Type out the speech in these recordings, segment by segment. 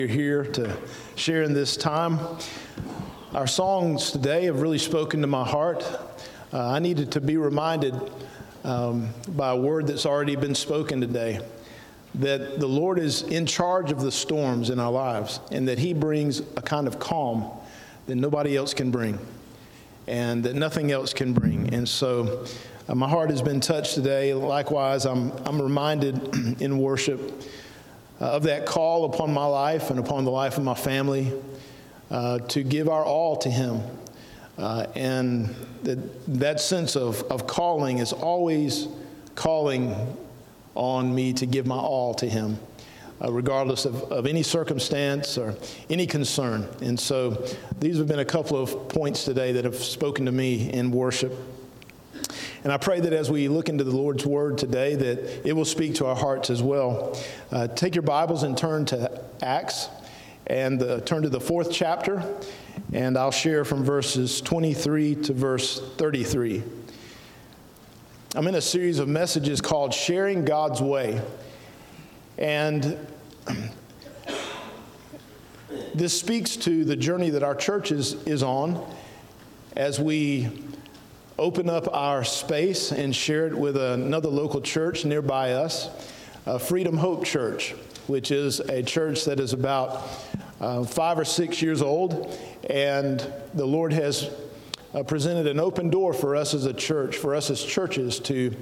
You're here to share in this time. Our songs today have really spoken to my heart. I needed to be reminded by a word that's already been spoken today, that the Lord is in charge of the storms in our lives, and that He brings a kind of calm that nobody else can bring, and that nothing else can bring. And so my heart has been touched today. Likewise, I'm reminded in worship of that call upon my life and upon the life of my family to give our all to Him. And that sense of calling is always calling on me to give my all to Him, regardless of any circumstance or any concern. And so these have been a couple of points today that have spoken to me in worship. And I pray that as we look into the Lord's Word today, that it will speak to our hearts as well. Take your Bibles and turn to Acts, and turn to the 4th chapter, and I'll share from verses 23 to verse 33. I'm in a series of messages called Sharing God's Way, and this speaks to the journey that our church is on as we open up our space and share it with another local church nearby us, Freedom Hope Church, which is a church that is about 5 or 6 years old, and the Lord has presented an open door for us as a church, for us as churches to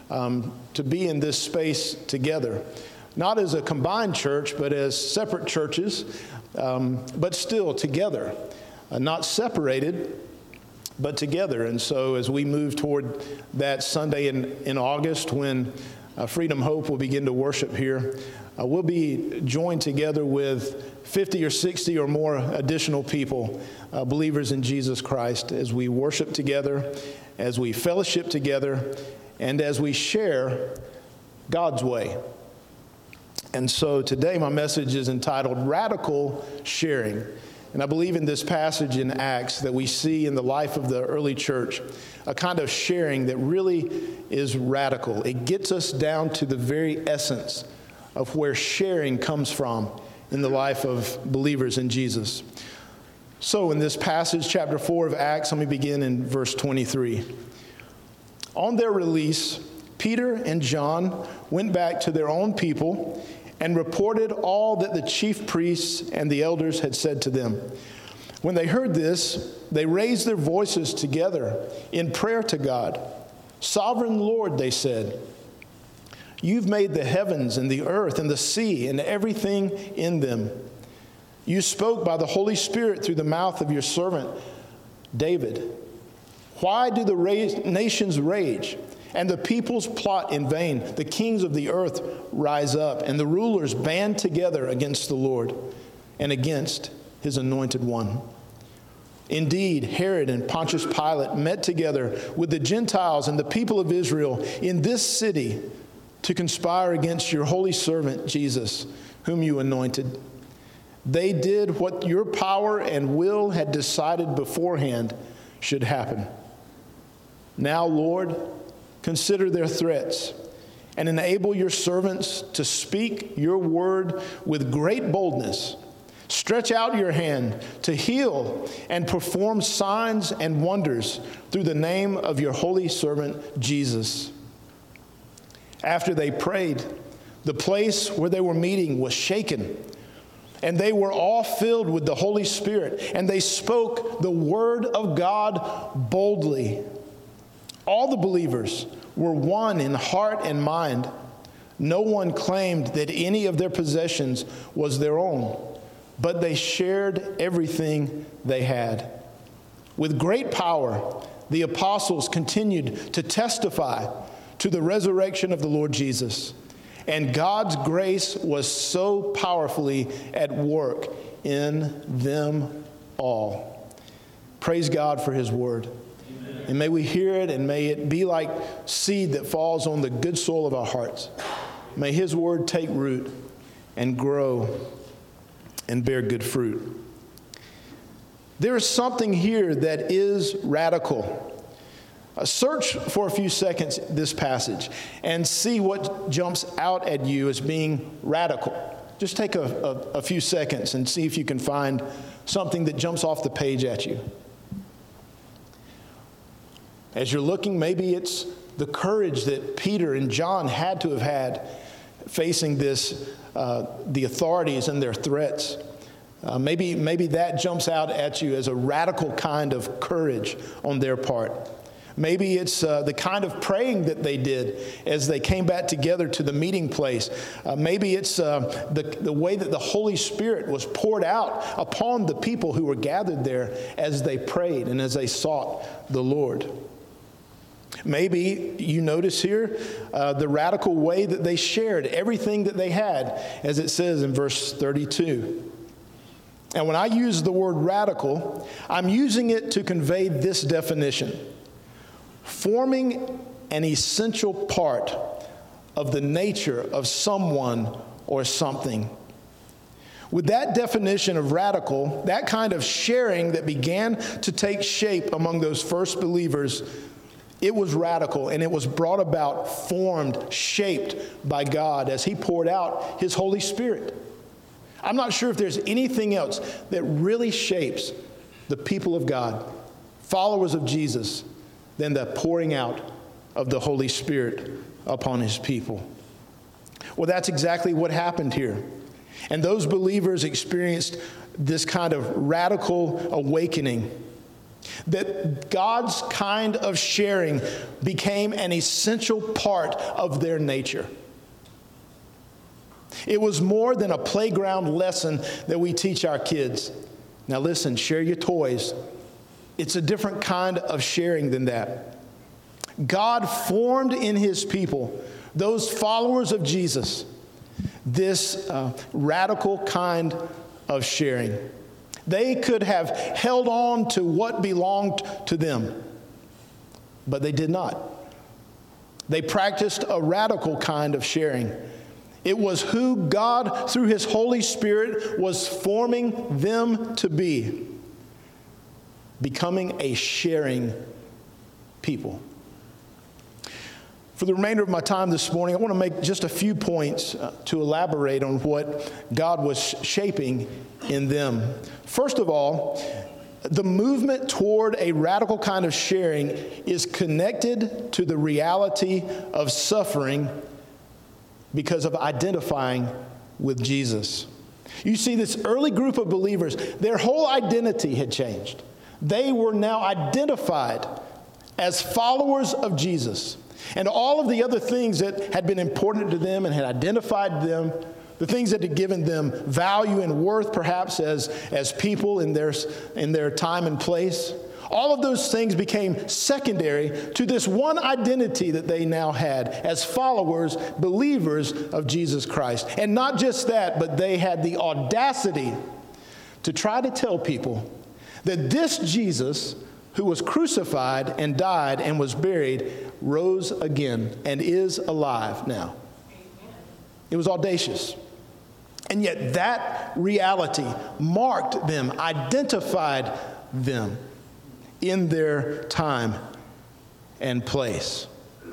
be in this space together. Not as a combined church, but as separate churches, but still together, not separated, but together. And so as we move toward that Sunday in August when Freedom Hope will begin to worship here, we'll be joined together with 50 or 60 or more additional people, believers in Jesus Christ, as we worship together, as we fellowship together, and as we share God's way. And so today my message is entitled Radical Sharing. And I believe in this passage in Acts that we see in the life of the early church a kind of sharing that really is radical. It gets us down to the very essence of where sharing comes from in the life of believers in Jesus. So in this passage, chapter 4 of Acts, let me begin in verse 23. On their release, Peter and John went back to their own people and reported all that the chief priests and the elders had said to them. When they heard this, they raised their voices together in prayer to God. "Sovereign Lord," they said, "you've made the heavens and the earth and the sea and everything in them. You spoke by the Holy Spirit through the mouth of your servant David. Why do the nations rage and the peoples plot in vain? The kings of the earth rise up, and the rulers band together against the Lord and against His anointed one. Indeed, Herod and Pontius Pilate met together with the Gentiles and the people of Israel in this city to conspire against your holy servant Jesus, whom you anointed. They did what your power and will had decided beforehand should happen. Now, Lord, consider their threats and enable your servants to speak your word with great boldness. Stretch out your hand to heal and perform signs and wonders through the name of your holy servant Jesus." After they prayed, the place where they were meeting was shaken, and they were all filled with the Holy Spirit, and they spoke the word of God boldly. All the believers were one in heart and mind. No one claimed that any of their possessions was their own, but they shared everything they had. With great power, the apostles continued to testify to the resurrection of the Lord Jesus, and God's grace was so powerfully at work in them all. Praise God for His word. And may we hear it, and may it be like seed that falls on the good soil of our hearts. May His word take root and grow and bear good fruit. There is something here that is radical. Search for a few seconds this passage and see what jumps out at you as being radical. just take a few seconds and see if you can find something that jumps off the page at you. As you're looking, maybe it's the courage that Peter and John had to have had facing this, the authorities and their threats. Maybe that jumps out at you as a radical kind of courage on their part. Maybe it's the kind of praying that they did as they came back together to the meeting place. Maybe it's the way that the Holy Spirit was poured out upon the people who were gathered there as they prayed and as they sought the Lord. Maybe you notice here the radical way that they shared everything that they had, as it says in verse 32. And when I use the word radical, I'm using it to convey this definition: forming an essential part of the nature of someone or something. With that definition of radical, that kind of sharing that began to take shape among those first believers, it was radical, and it was brought about, formed, shaped by God as He poured out His Holy Spirit. I'm not sure if there's anything else that really shapes the people of God, followers of Jesus, than the pouring out of the Holy Spirit upon His people. Well, that's exactly what happened here. And those believers experienced this kind of radical awakening, that God's kind of sharing became an essential part of their nature. It was more than a playground lesson that we teach our kids. Now listen, share your toys. It's a different kind of sharing than that. God formed in His people, those followers of Jesus, this radical kind of sharing. They could have held on to what belonged to them, but they did not. They practiced a radical kind of sharing. It was who God, through His Holy Spirit, was forming them to be, becoming a sharing people. For the remainder of my time this morning, I want to make just a few points to elaborate on what God was shaping in them. First of all, the movement toward a radical kind of sharing is connected to the reality of suffering because of identifying with Jesus. You see, this early group of believers, their whole identity had changed. They were now identified as followers of Jesus. And all of the other things that had been important to them and had identified them, the things that had given them value and worth perhaps as people in their time and place, all of those things became secondary to this one identity that they now had as followers, believers of Jesus Christ. And not just that, but they had the audacity to try to tell people that this Jesus, who was crucified and died and was buried, rose again and is alive now. It was audacious. And yet that reality marked them, identified them in their time and place.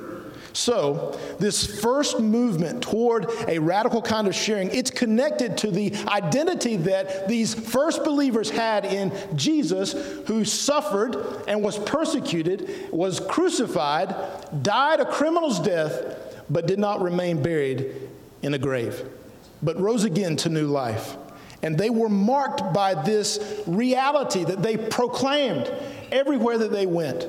So, this first movement toward a radical kind of sharing, it's connected to the identity that these first believers had in Jesus, who suffered and was persecuted, was crucified, died a criminal's death, but did not remain buried in a grave, but rose again to new life. And they were marked by this reality that they proclaimed everywhere that they went.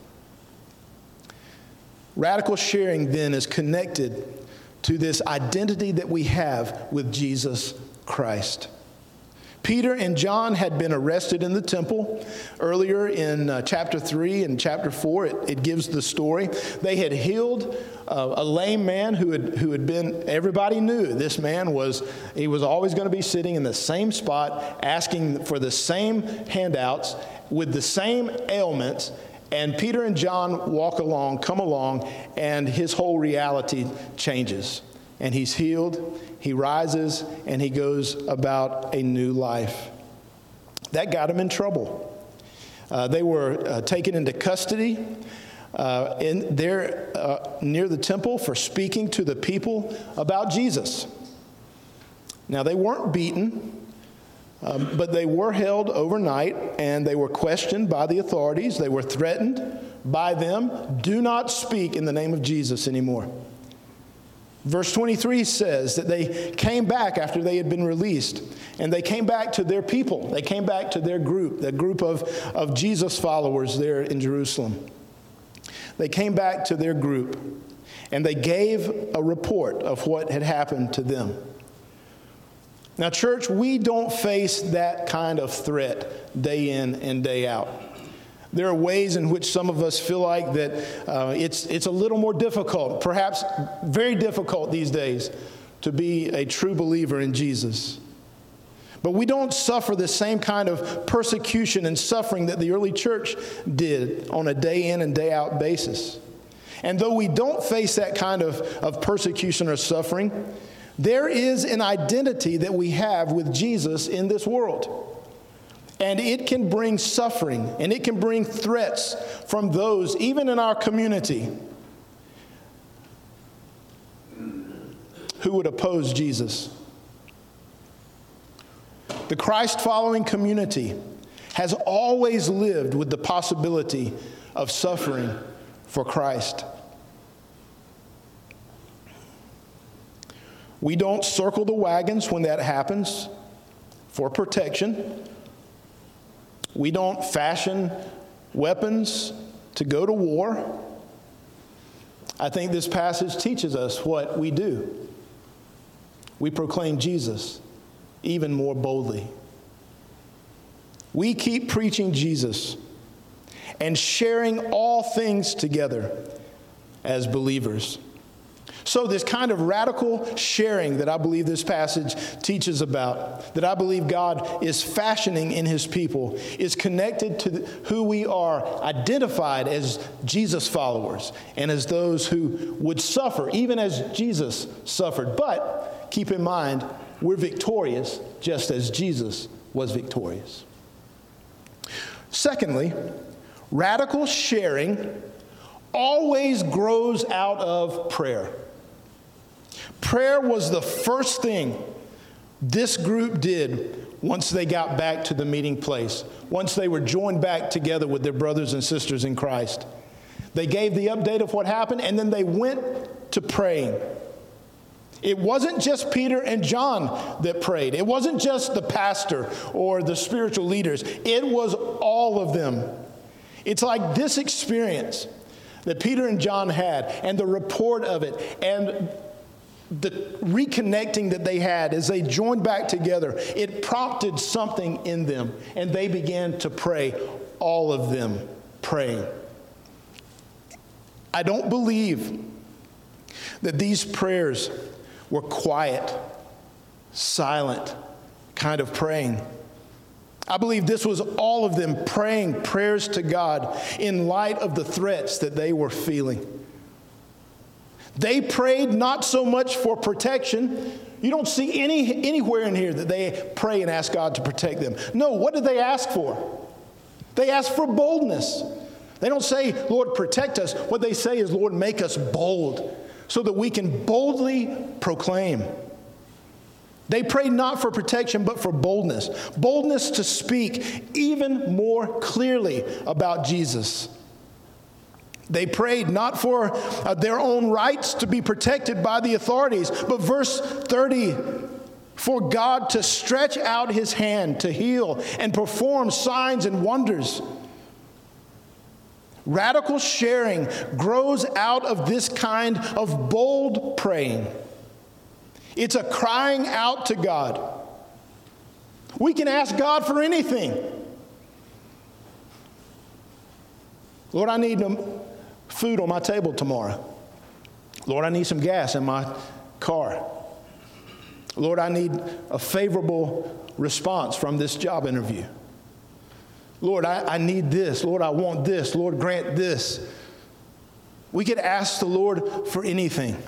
Radical sharing then is connected to this identity that we have with Jesus Christ. Peter and John had been arrested in the temple. Earlier in chapter 3 and chapter 4, it gives the story. They had healed a lame man who had been, everybody knew this man was always going to be sitting in the same spot, asking for the same handouts, with the same ailments. And Peter and John come along, and his whole reality changes. And he's healed, he rises, and he goes about a new life. That got him in trouble. They were taken into custody near the temple for speaking to the people about Jesus. Now, they weren't beaten, but they were held overnight, and they were questioned by the authorities. They were threatened by them. Do not speak in the name of Jesus anymore. Verse 23 says that they came back after they had been released, and they came back to their people. They came back to their group, the group of Jesus followers there in Jerusalem. They came back to their group, and they gave a report of what had happened to them. Now, church, we don't face that kind of threat day in and day out. There are ways in which some of us feel like that it's a little more difficult, perhaps very difficult these days, to be a true believer in Jesus. But we don't suffer the same kind of persecution and suffering that the early church did on a day in and day out basis. And though we don't face that kind of persecution or suffering, there is an identity that we have with Jesus in this world. And it can bring suffering, and it can bring threats from those, even in our community, who would oppose Jesus. The Christ-following community has always lived with the possibility of suffering for Christ. We don't circle the wagons when that happens for protection. We don't fashion weapons to go to war. I think this passage teaches us what we do. We proclaim Jesus even more boldly. We keep preaching Jesus and sharing all things together as believers. So this kind of radical sharing that I believe this passage teaches about, that I believe God is fashioning in his people, is connected to who we are, identified as Jesus followers and as those who would suffer, even as Jesus suffered. But keep in mind, we're victorious just as Jesus was victorious. Secondly, radical sharing always grows out of prayer. Prayer was the first thing this group did once they got back to the meeting place, once they were joined back together with their brothers and sisters in Christ. They gave the update of what happened, and then they went to praying. It wasn't just Peter and John that prayed. It wasn't just the pastor or the spiritual leaders. It was all of them. It's like this experience that Peter and John had, and the report of it, and the reconnecting that they had as they joined back together, it prompted something in them, and they began to pray, all of them praying. I don't believe that these prayers were quiet, silent kind of praying. I believe this was all of them praying prayers to God in light of the threats that they were feeling. They prayed not so much for protection. You don't see anywhere in here that they pray and ask God to protect them. No, what did they ask for? They ask for boldness. They don't say, Lord, protect us. What they say is, Lord, make us bold so that we can boldly proclaim. They prayed not for protection, but for boldness. Boldness to speak even more clearly about Jesus. They prayed not for their own rights to be protected by the authorities, but verse 30, for God to stretch out his hand to heal and perform signs and wonders. Radical sharing grows out of this kind of bold praying. It's a crying out to God. We can ask God for anything. Lord, I need food on my table tomorrow. Lord, I need some gas in my car. Lord, I need a favorable response from this job interview. Lord, I need this. Lord, I want this. Lord, grant this. We could ask the Lord for anything.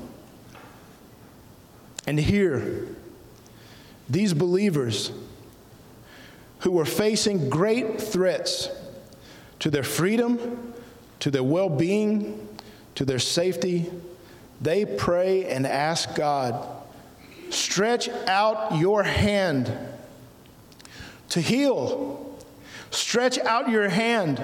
And here, these believers who were facing great threats to their freedom, to their well-being, to their safety, they pray and ask God stretch out your hand to heal. Stretch out your hand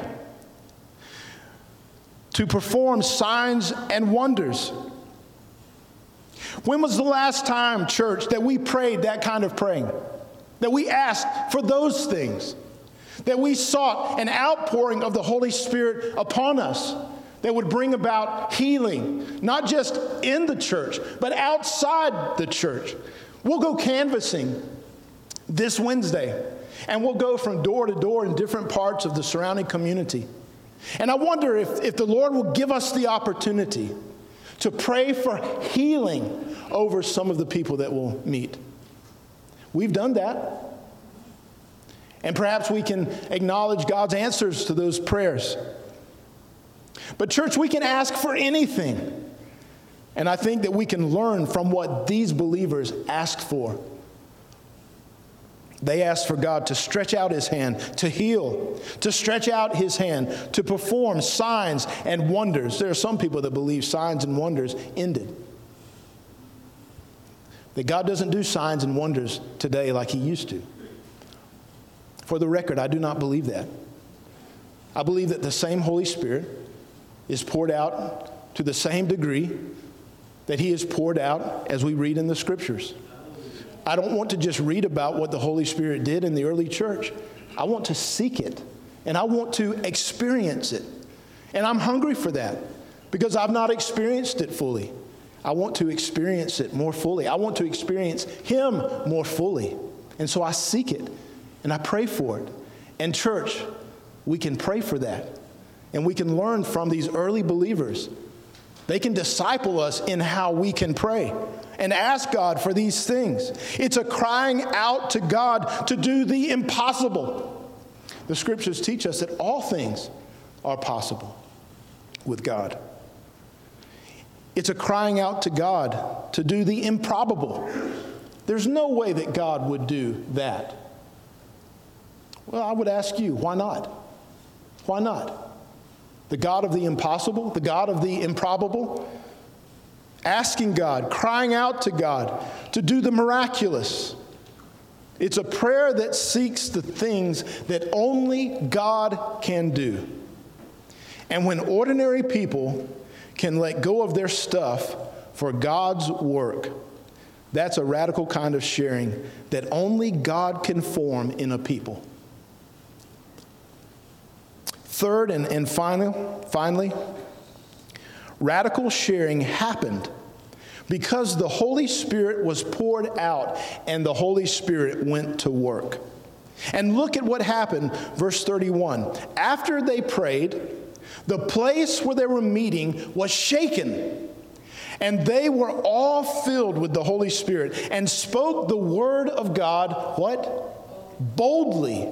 to perform signs and wonders. When was the last time, church, that we prayed that kind of praying? That we asked for those things? That we sought an outpouring of the Holy Spirit upon us that would bring about healing, not just in the church, but outside the church? We'll go canvassing this Wednesday, and we'll go from door to door in different parts of the surrounding community. And I wonder if the Lord will give us the opportunity to pray for healing over some of the people that we'll meet. We've done that. And perhaps we can acknowledge God's answers to those prayers. But church, we can ask for anything. And I think that we can learn from what these believers asked for. They asked for God to stretch out his hand to heal, to stretch out his hand to perform signs and wonders. There are some people that believe signs and wonders ended. That God doesn't do signs and wonders today like he used to. For the record, I do not believe that. I believe that the same Holy Spirit is poured out to the same degree that he is poured out as we read in the Scriptures. I don't want to just read about what the Holy Spirit did in the early church. I want to seek it, and I want to experience it. And I'm hungry for that because I've not experienced it fully. I want to experience it more fully. I want to experience him more fully. And so I seek it, and I pray for it. And church, we can pray for that. And we can learn from these early believers. They can disciple us in how we can pray and ask God for these things. It's a crying out to God to do the impossible. The Scriptures teach us that all things are possible with God. It's a crying out to God to do the improbable. There's no way that God would do that. Well, I would ask you, why not? Why not? The God of the impossible, the God of the improbable, asking God, crying out to God to do the miraculous. It's a prayer that seeks the things that only God can do. And when ordinary people can let go of their stuff for God's work, that's a radical kind of sharing that only God can form in a people. Third and finally, radical sharing happened because the Holy Spirit was poured out and the Holy Spirit went to work. And look at what happened, verse 31. After they prayed, the place where they were meeting was shaken, and they were all filled with the Holy Spirit and spoke the word of God, what? Boldly.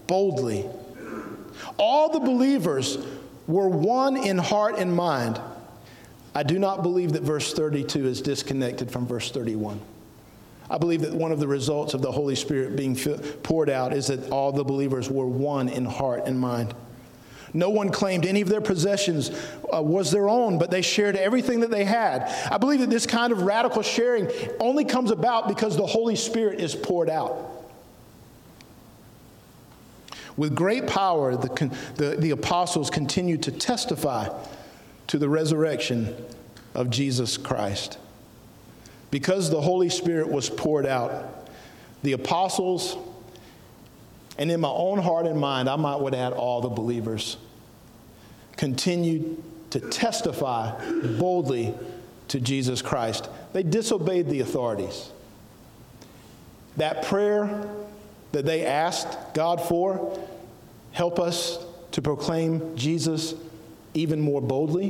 All the believers were one in heart and mind. I do not believe that verse 32 is disconnected from verse 31. I believe that one of the results of the Holy Spirit being poured out is that all the believers were one in heart and mind. No one claimed any of their possessions was their own, but they shared everything that they had. I believe that this kind of radical sharing only comes about because the Holy Spirit is poured out. With great power, the apostles continued to testify to the resurrection of Jesus Christ. Because the Holy Spirit was poured out, the apostles, and in my own heart and mind, I might would add all the believers, continued to testify boldly to Jesus Christ. They disobeyed the authorities. That prayer that they asked God for, help us to proclaim Jesus even more boldly.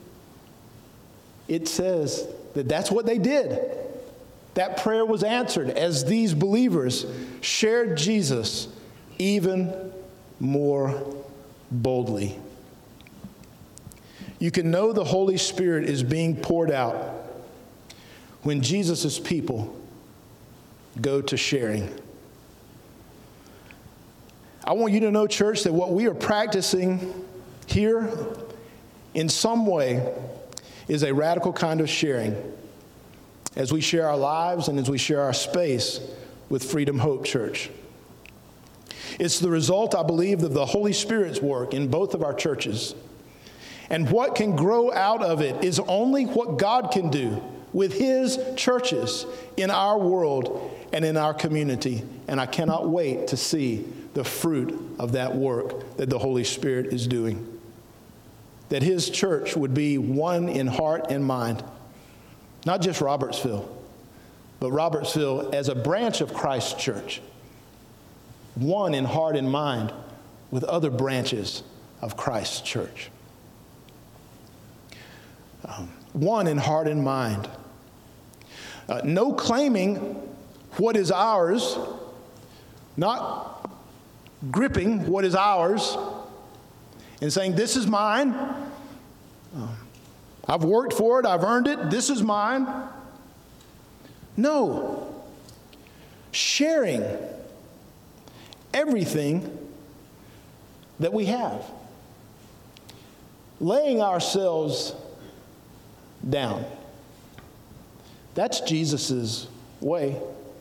It says that that's what they did. That prayer was answered as these believers shared Jesus even more boldly. You can know the Holy Spirit is being poured out when Jesus' people go to sharing. I want you to know, church, that what we are practicing here in some way is a radical kind of sharing. as we share our lives and as we share our space with Freedom Hope Church. It's the result, I believe, of the Holy Spirit's work in both of our churches. And what can grow out of it is only what God can do with His churches in our world and in our community. And I cannot wait to see the fruit of that work that the Holy Spirit is doing. That His church would be one in heart and mind. Not just Robertsville, but Robertsville as a branch of Christ's church. One in heart and mind with other branches of Christ's church. One in heart and mind. No claiming what is ours, not gripping what is ours and saying, this is mine. I've worked for it, I've earned it, this is mine. No. Sharing everything that we have. Laying ourselves down. That's Jesus' way.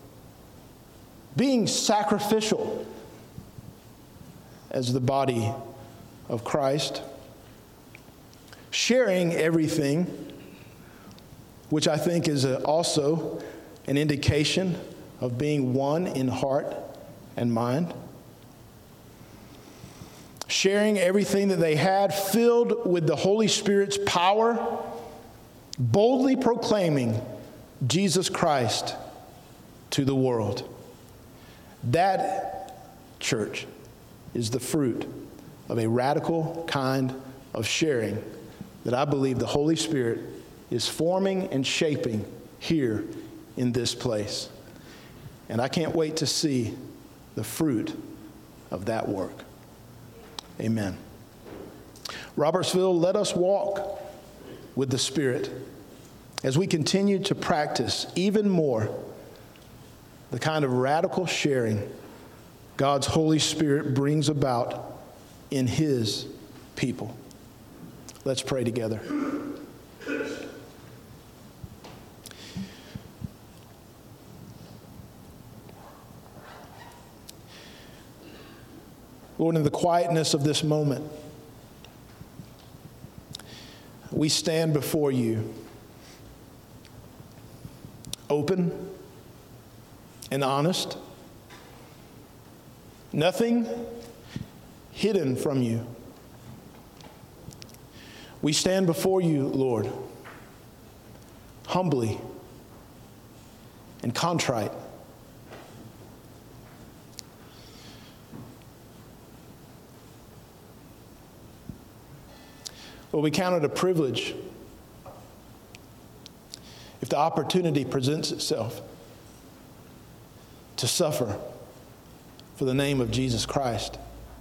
Being sacrificial as the body of Christ. Sharing everything, which I think is also an indication of being one in heart and mind. Sharing everything that they had, filled with the Holy Spirit's power, boldly proclaiming Jesus Christ to the world. That, church, is the fruit of a radical kind of sharing that I believe the Holy Spirit is forming and shaping here in this place. And I can't wait to see the fruit of that work. Amen. Robertsville, let us walk with the Spirit as we continue to practice even more the kind of radical sharing God's Holy Spirit brings about in His people. Let's pray together. Lord, in the quietness of this moment, we stand before you, open and honest, nothing hidden from you. We stand before you, Lord, humbly and contrite. Lord, we count it a privilege if the opportunity presents itself to suffer for the name of Jesus Christ.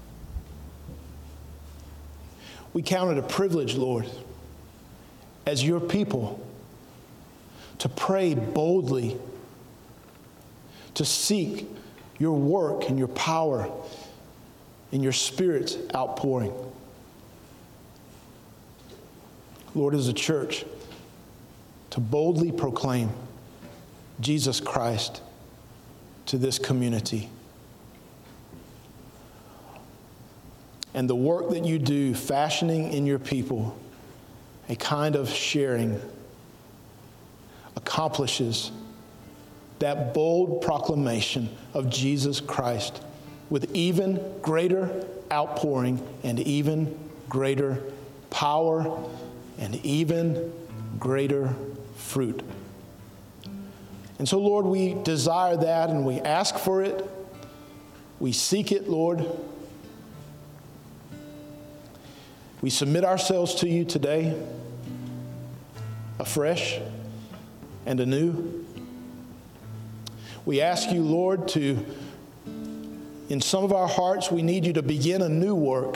We count it a privilege, Lord, as your people, to pray boldly, to seek your work and your power and your Spirit's outpouring. Lord, as a church, to boldly proclaim Jesus Christ to this community. And the work that you do, fashioning in your people a kind of sharing, accomplishes that bold proclamation of Jesus Christ with even greater outpouring and even greater power and even greater fruit. And so, Lord, we desire that and we ask for it. We seek it, Lord. We submit ourselves to you today, afresh and anew. We ask you, Lord, to, in some of our hearts, we need you to begin a new work,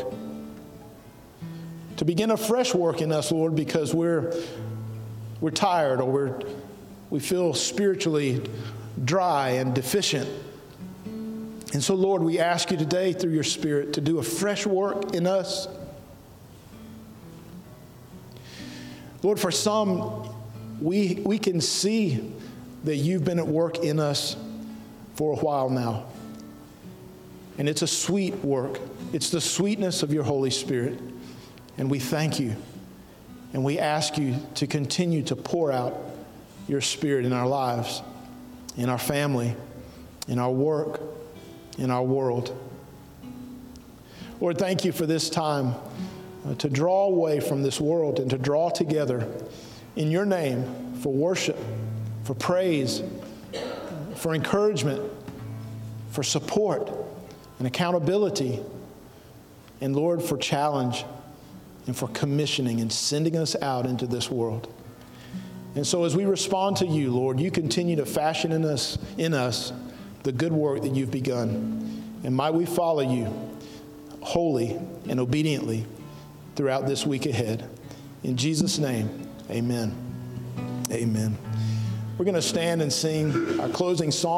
to begin a fresh work in us, Lord, because we're tired or we feel spiritually dry and deficient. And so, Lord, we ask you today through your Spirit to do a fresh work in us. Lord, for some, we can see that you've been at work in us for a while now. And it's a sweet work. It's the sweetness of your Holy Spirit. And we thank you. And we ask you to continue to pour out your Spirit in our lives, in our family, in our work, in our world. Lord, thank you for this time to draw away from this world and to draw together in your name for worship, for praise, for encouragement, for support and accountability, and Lord, for challenge and for commissioning and sending us out into this world. And so as we respond to you, Lord, you continue to fashion in us the good work that you've begun. And might we follow you wholly and obediently throughout this week ahead. In Jesus' name, amen. Amen. We're going to stand and sing our closing song.